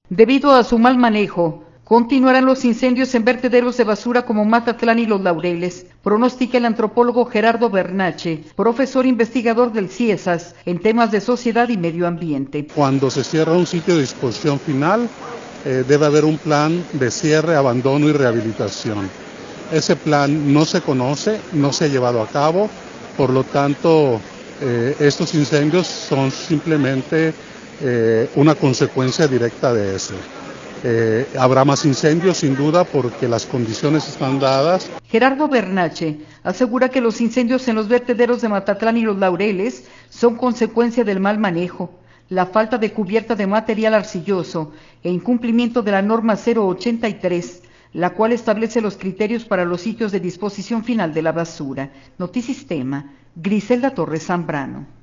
Debido a su mal manejo, continuarán los incendios en vertederos de basura como Matatlán y Los Laureles, pronostica el antropólogo Gerardo Bernache, profesor investigador del CIESAS en temas de sociedad y medio ambiente. Cuando se cierra un sitio de disposición final, debe haber un plan de cierre, abandono y rehabilitación. Ese plan no se conoce, no se ha llevado a cabo, por lo tanto, estos incendios son simplemente una consecuencia directa de eso. Habrá más incendios sin duda porque las condiciones están dadas. Gerardo Bernache asegura que los incendios en los vertederos de Matatlán y Los Laureles son consecuencia del mal manejo, la falta de cubierta de material arcilloso e incumplimiento de la norma 083, la cual establece los criterios para los sitios de disposición final de la basura. Notisistema, Griselda Torres Zambrano.